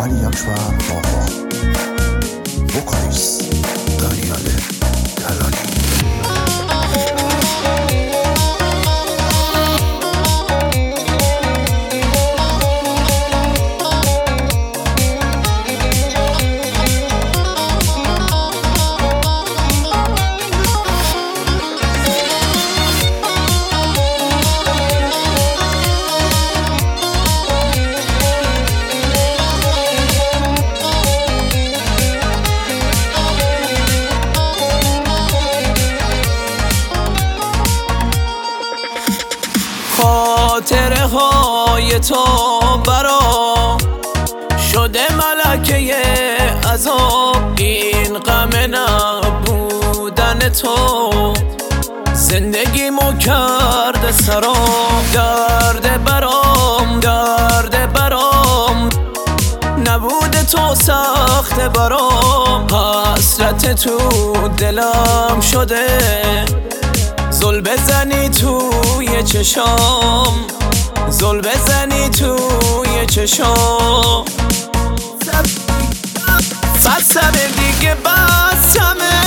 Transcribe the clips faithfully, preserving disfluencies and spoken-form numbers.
یک شوهر با وکالیست دانیال کلانی. خاطره های تو برام شده ملکه عذاب، این غم نبودن تو زندگیمو کرده سرام. درد برام درد برام نبود تو سخت برام، حسرت تو دلم شده زل بزنی توی چشام، زل بزنی توی چشام. صد سر دیگه بسمه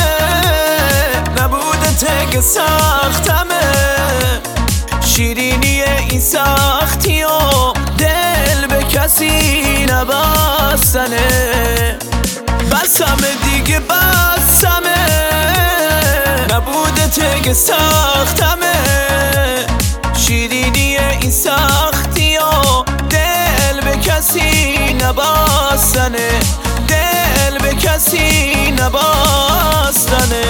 نبوده سختمه، شیرینی این سختی و دل به کسی نبستنه. بسمه دیگه بسمه نبوده تگ سختمه، شیرینی این سختی و دل به کسی نبستنه، دل به کسی نبستنه.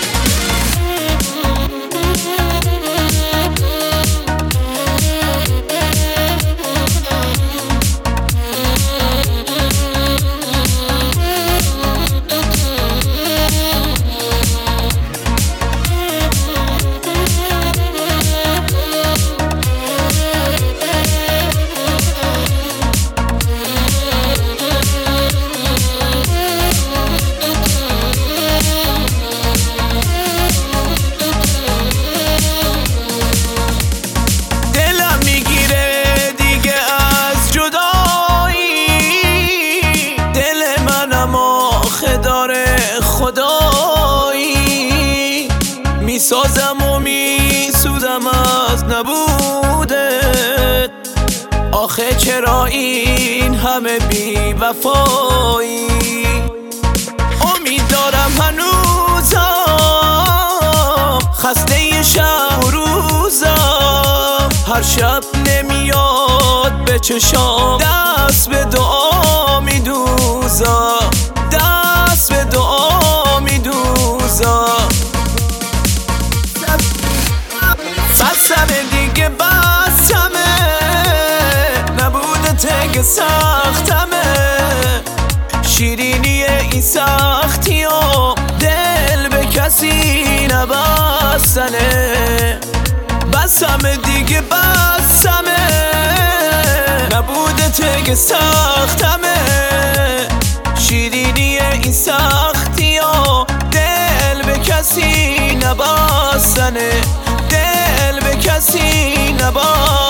خدایی میسازم و میسوزم از نبودت، آخه چرا این همه بی وفایی؟ امید دارم هنوزم خسته شب و روزم، هر شب نمیاد به چشام، دست به دعا میدوزم، دست به دعا میدوزم. صد سر دیگه بسمه نبوده تگ سختمه، شیرینی این سختی و دل به کسی نبستنه. بسمه دیگه بسمه نبوده تگ سختمه، شیرینی این سختی و دل به کسی نبستنه، دل به کسی نبستنه.